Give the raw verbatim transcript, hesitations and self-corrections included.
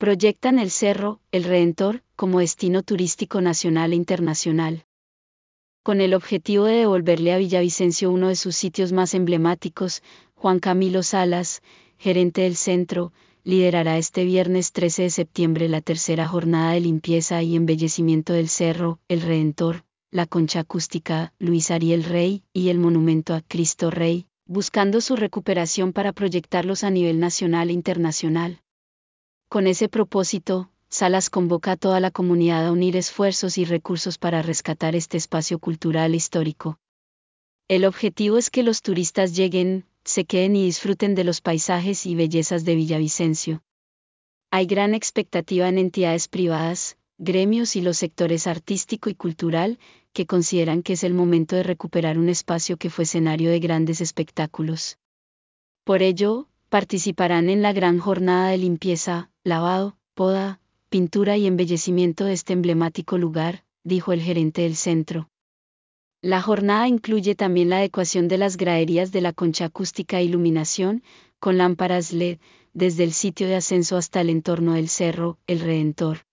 Proyectan el Cerro, el Redentor, como destino turístico nacional e internacional. Con el objetivo de devolverle a Villavicencio uno de sus sitios más emblemáticos, Juan Camilo Salas, gerente del centro, liderará este viernes trece de septiembre la tercera jornada de limpieza y embellecimiento del Cerro, el Redentor, la concha acústica, Luis Ariel Rey, y el monumento a Cristo Rey, buscando su recuperación para proyectarlos a nivel nacional e internacional. Con ese propósito, Salas convoca a toda la comunidad a unir esfuerzos y recursos para rescatar este espacio cultural e histórico. El objetivo es que los turistas lleguen, se queden y disfruten de los paisajes y bellezas de Villavicencio. Hay gran expectativa en entidades privadas, gremios y los sectores artístico y cultural, que consideran que es el momento de recuperar un espacio que fue escenario de grandes espectáculos. Por ello, participarán en la gran jornada de limpieza, lavado, poda, pintura y embellecimiento de este emblemático lugar, dijo el gerente del centro. La jornada incluye también la adecuación de las graderías de la concha acústica e iluminación, con lámparas L E D, desde el sitio de ascenso hasta el entorno del cerro, el Redentor.